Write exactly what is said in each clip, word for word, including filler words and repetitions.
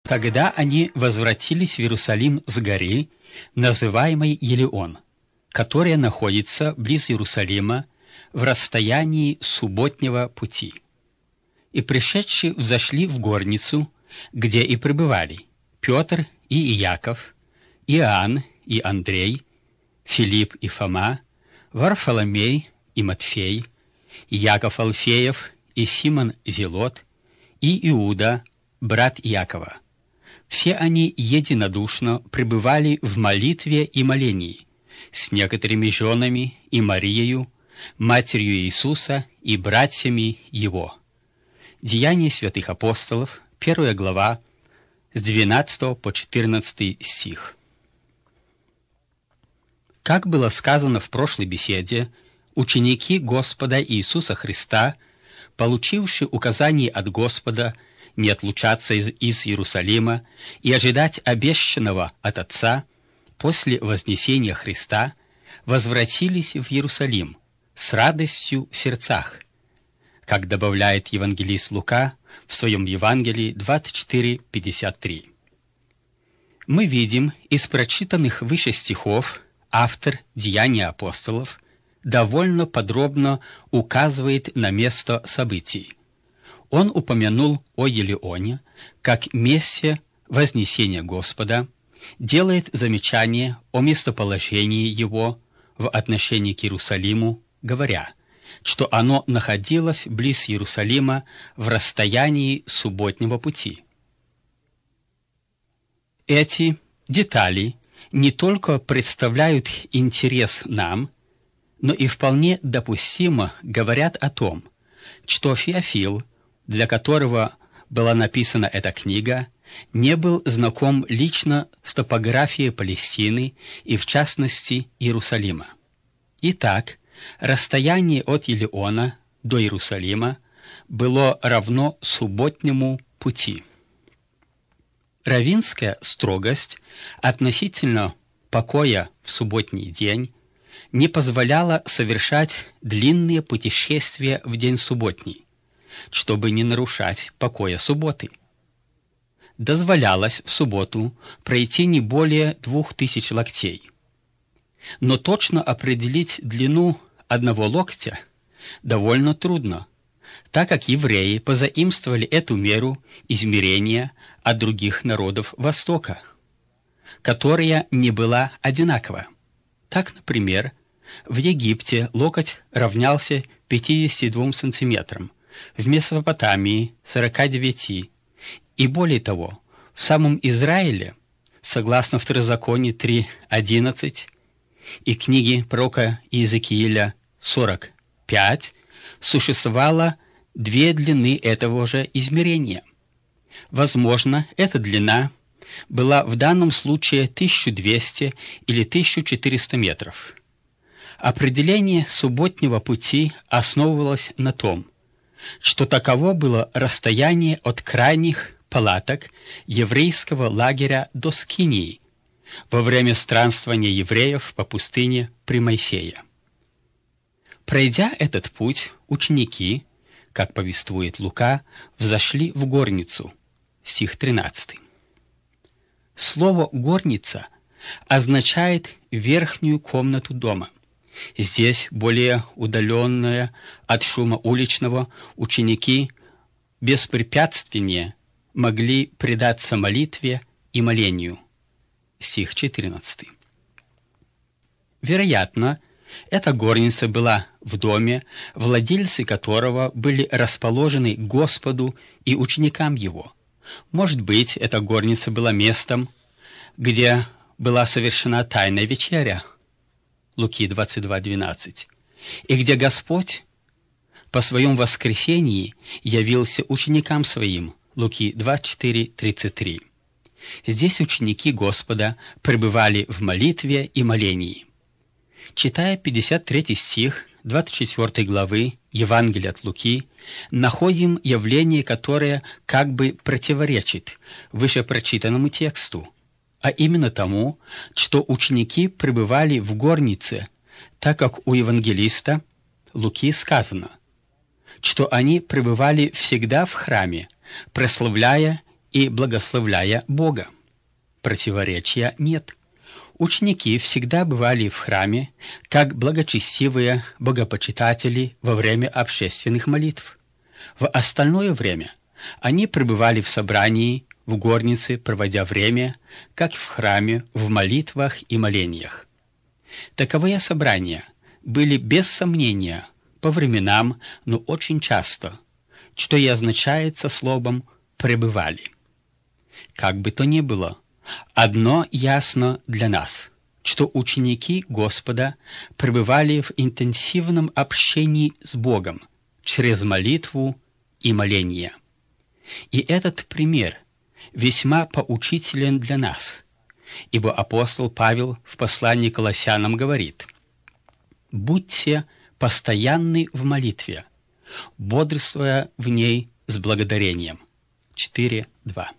Тогда они возвратились в Иерусалим с горы, называемой Елеон, которая находится близ Иерусалима в расстоянии субботнего пути. И пришедшие взошли в горницу, где и пребывали Петр и Иаков, Иоанн и Андрей, Филипп и Фома, Варфоломей и Матфей, Яков Алфеев и Симон Зелот, и Иуда, брат Иакова. Все они единодушно пребывали в молитве и молении с некоторыми женами и Мариею, матерью Иисуса и братьями Его. Деяния святых апостолов, первая глава, с двенадцатого по четырнадцатый стих. Как было сказано в прошлой беседе, ученики Господа Иисуса Христа, получившие указание от Господа не отлучаться из, из Иерусалима и ожидать обещанного от Отца, после вознесения Христа возвратились в Иерусалим с радостью в сердцах, как добавляет евангелист Лука в своем Евангелии двадцать четыре пятьдесят три. Мы видим из прочитанных выше стихов, автор «Деяния апостолов» довольно подробно указывает на место событий. Он упомянул о Елеоне как месте вознесения Господа, делает замечание о местоположении его в отношении к Иерусалиму, говоря, что оно находилось близ Иерусалима в расстоянии субботнего пути. Эти детали не только представляют интерес нам, но и вполне допустимо говорят о том, что Феофил, для которого была написана эта книга, не был знаком лично с топографией Палестины и, в частности, Иерусалима. Итак, расстояние от Елеона до Иерусалима было равно субботнему пути. Раввинская строгость относительно покоя в субботний день не позволяла совершать длинные путешествия в день субботний, чтобы не нарушать покоя субботы. Дозволялось в субботу пройти не более двух тысяч локтей. Но точно определить длину одного локтя довольно трудно, так как евреи позаимствовали эту меру измерения от других народов Востока, которая не была одинакова. Так, например, в Египте локоть равнялся пятидесяти двум сантиметрам, в Месопотамии – сорока девяти, и более того, в самом Израиле, согласно Второзаконию три одиннадцать и книге пророка Иезекииля сорок пять, существовало две длины этого же измерения. Возможно, эта длина была в данном случае тысяча двести или тысяча четыреста метров. Определение субботнего пути основывалось на том, что таково было расстояние от крайних палаток еврейского лагеря до Скинии во время странствования евреев по пустыне при Моисее. Пройдя этот путь, ученики, как повествует Лука, взошли в горницу. Стих тринадцатый. Слово «горница» означает верхнюю комнату дома. Здесь, более удаленная от шума уличного, ученики беспрепятственнее могли предаться молитве и молению. Стих четырнадцатый. Вероятно, эта горница была в доме, владельцы которого были расположены Господу и ученикам Его. Может быть, эта горница была местом, где была совершена тайная вечеря, Луки двадцать два двенадцать, и где Господь по своем воскресении явился ученикам своим, Луки двадцать четыре тридцать три. Здесь ученики Господа пребывали в молитве и молении. Читая пятьдесят третий стих двадцать четвёртой главы Евангелия от Луки, находим явление, которое как бы противоречит вышепрочитанному тексту, а именно тому, что ученики пребывали в горнице, так как у евангелиста Луки сказано, что они пребывали всегда в храме, прославляя и благословляя Бога. Противоречия нет. Ученики всегда бывали в храме, как благочестивые богопочитатели во время общественных молитв. В остальное время они пребывали в собрании, в горнице, проводя время, как в храме, в молитвах и молениях. Таковые собрания были без сомнения по временам, но очень часто, что и означается словом «пребывали». Как бы то ни было, одно ясно для нас, что ученики Господа пребывали в интенсивном общении с Богом через молитву и моление. И этот пример весьма поучителен для нас, ибо апостол Павел в послании к Колоссянам говорит: «Будьте постоянны в молитве, бодрствуя в ней с благодарением». четыре два.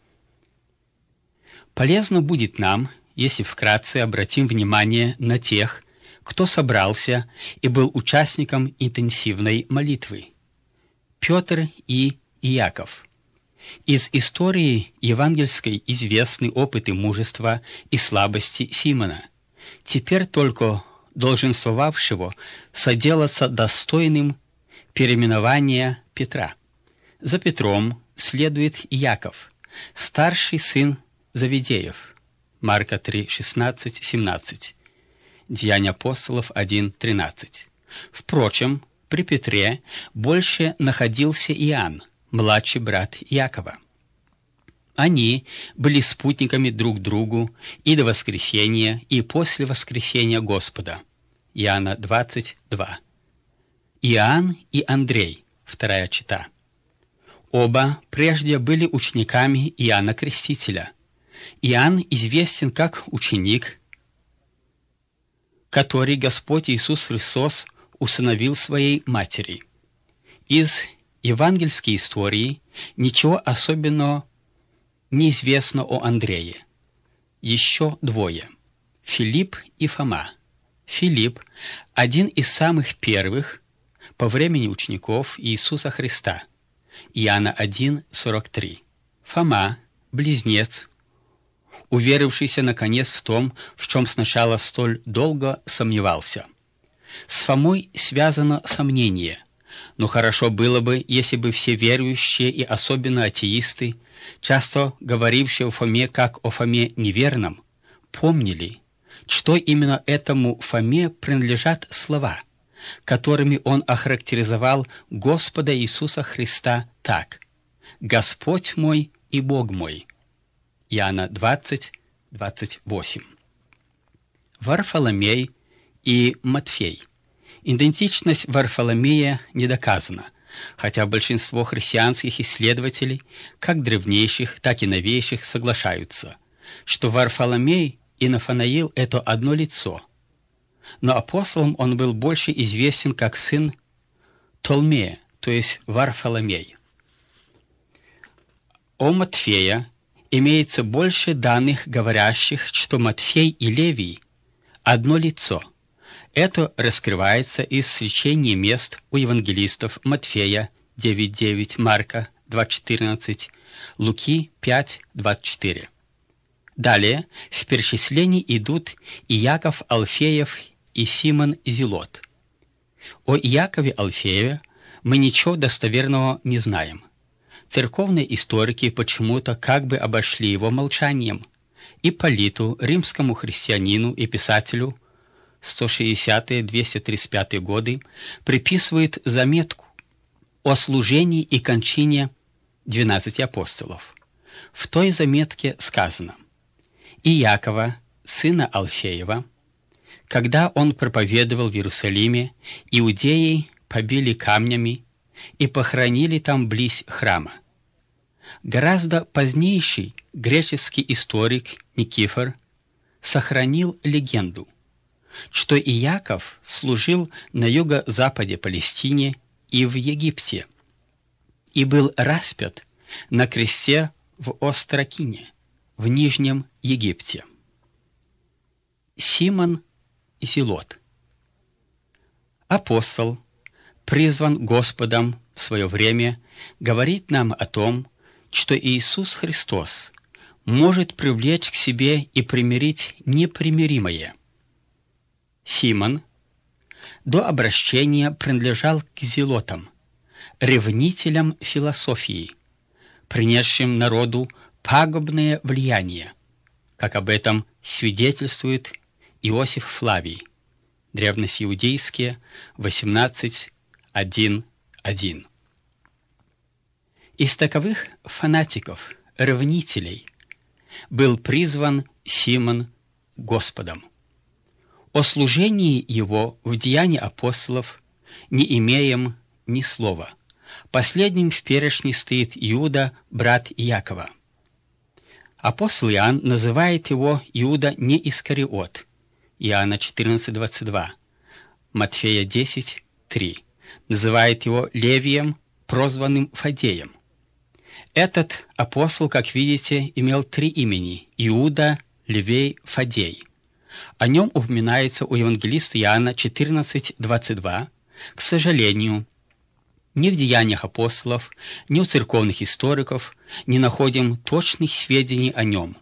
Полезно будет нам, если вкратце обратим внимание на тех, кто собрался и был участником интенсивной молитвы. Петр и Иаков. Из истории евангельской известны опыты мужества и слабости Симона, теперь только долженствовавшего соделаться достойным переименования Петра. За Петром следует Иаков, старший сын Завидеев. Марка три шестнадцать семнадцать. Деяния апостолов один тринадцать. Впрочем, при Петре больше находился Иоанн, младший брат Иакова. Они были спутниками друг другу и до воскресения, и после воскресения Господа. Иоанна двадцать два. Иоанн и Андрей, вторая чета. Оба прежде были учениками Иоанна Крестителя. Иоанн известен как ученик, который Господь Иисус Христос усыновил своей матери. Из евангельской истории ничего особенного не известно о Андрее. Еще двое – Филипп и Фома. Филипп – один из самых первых по времени учеников Иисуса Христа. Иоанна один сорок три. Фома – близнец, уверившийся наконец в том, в чем сначала столь долго сомневался. С Фомой связано сомнение, но хорошо было бы, если бы все верующие и особенно атеисты, часто говорившие о Фоме как о Фоме неверном, помнили, что именно этому Фоме принадлежат слова, которыми он охарактеризовал Господа Иисуса Христа так: «Господь мой и Бог мой». Иоанна двадцать двадцать восемь. Варфоломей и Матфей. Идентичность Варфоломея не доказана, хотя большинство христианских исследователей, как древнейших, так и новейших, соглашаются, что Варфоломей и Нафанаил – это одно лицо, но апостолом он был больше известен как сын Толмея, то есть Варфоломей. О Матфея имеется больше данных, говорящих, что Матфей и Левий – одно лицо. Это раскрывается из свечения мест у евангелистов Матфея девять девять, Марка два четырнадцать, Луки пять двадцать четыре. Далее в перечислении идут Иаков Алфеев и Симон Зелот. О Иакове Алфееве мы ничего достоверного не знаем. Церковные историки почему-то как бы обошли его молчанием. Ипполиту, римскому христианину и писателю, сто шестидесятые — двести тридцать пятые годы, приписывают заметку о служении и кончине двенадцати апостолов. В той заметке сказано: «Иакова, сына Алфеева, когда он проповедовал в Иерусалиме, иудеи побили камнями и похоронили там близ храма». Гораздо позднейший греческий историк Никифор сохранил легенду, что Иаков служил на юго-западе Палестине и в Египте и был распят на кресте в Остракине, в Нижнем Египте. Симон Зелот. Апостол, призван Господом в свое время, говорит нам о том, что Иисус Христос может привлечь к себе и примирить непримиримое. Симон до обращения принадлежал к зелотам, ревнителям философии, принесшим народу пагубное влияние, как об этом свидетельствует Иосиф Флавий, древность иудейские, восемнадцать, один, один. Из таковых фанатиков, ревнителей, был призван Симон Господом. О служении его в Деянии апостолов не имеем ни слова. Последним в перечне стоит Иуда, брат Иакова. Апостол Иоанн называет его Иуда не Искариот, Иоанна четырнадцать, двадцать два, Матфея десять, три, называет его Левием, прозванным Фадеем. Этот апостол, как видите, имел три имени – Иуда, Левей, Фадей. О нем упоминается у евангелиста Иоанна четырнадцать, двадцать два. К сожалению, ни в Деяниях апостолов, ни у церковных историков не находим точных сведений о нем.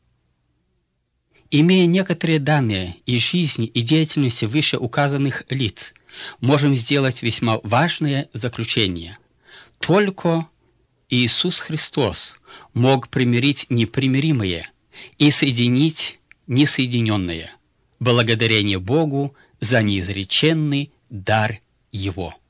Имея некоторые данные из жизни и деятельности вышеуказанных лиц, можем сделать весьма важное заключение. Только Иисус Христос мог примирить непримиримое и соединить несоединенное. Благодарение Богу за неизреченный дар Его.